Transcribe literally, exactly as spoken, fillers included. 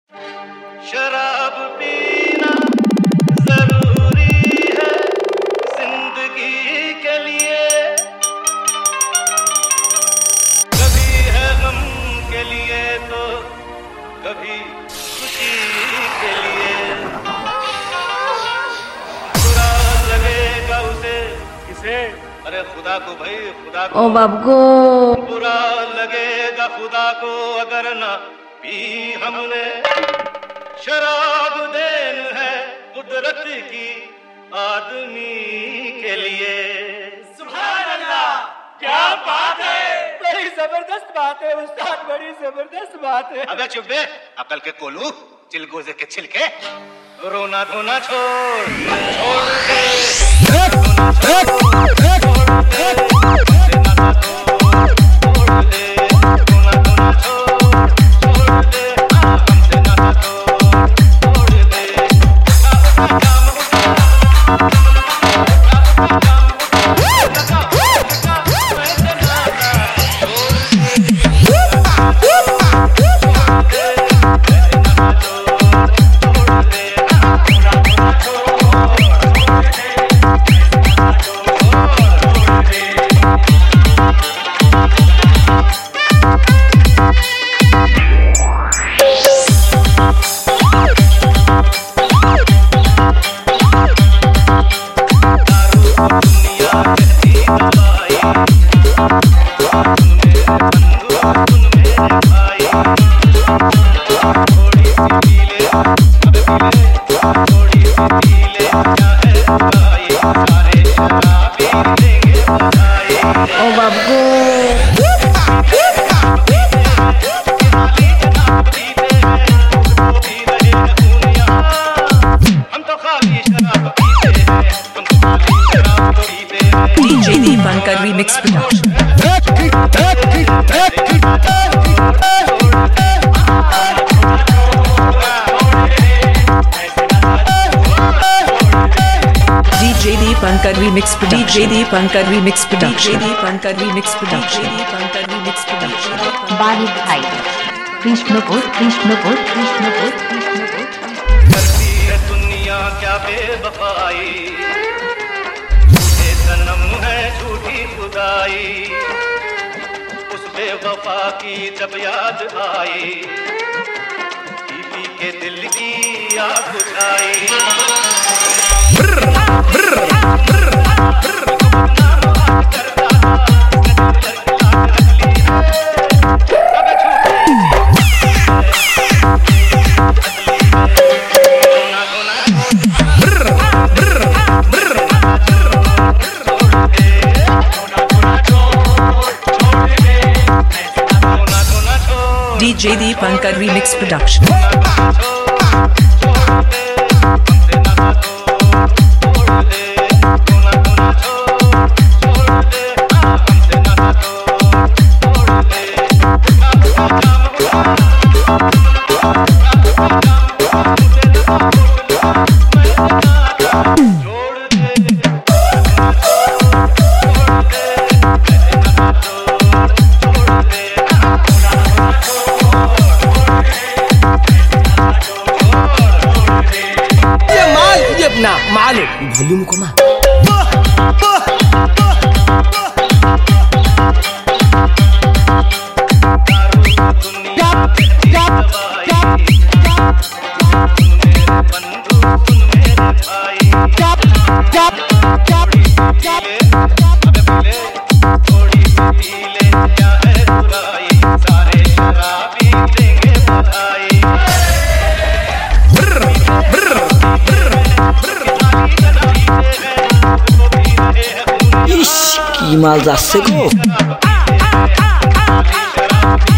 शराब पीना जरूरी है जिंदगी के लिए, कभी है गम के लिए तो कभी खुशी के लिए। बुरा लगेगा उसे, किसे? अरे खुदा को भाई, खुदा को। ओ बाबू, बुरा लगेगा खुदा को अगर ना पी हमने। शराब देन है कुदरत की आदमी के लिए। सुभान अल्लाह, क्या बात है, बड़ी जबरदस्त बात है उस्ताद, बड़ी जबरदस्त बात है। अबे चुप बे, अकल के कोलू, चिलगोजे के छिलके। रोना धोना छोड़, छोड़ दे, रोना छोड़, छोड़ दे, छोड़ दे, रोना छोड़ दे, रोना धोना छोड़, छोड़ दे, हमसे ना छोड़, छोड़ दे। DJ Dipankar remix production. DJ Dipankar remix DJ Dipankar remix production Dipankar remix production Dipankar remix production. बारिक भाई कृष्णपुर कृष्णपुर कृष्णपुर कृष्णपुर। करती है दुनिया क्या बेवफाई, सनम है झूठी खुदाई। उस बेवफा की जब याद आई, बीवी के दिल की आग बुझाई। DJ Dipankar remix production. Volume को मार। Mazassego.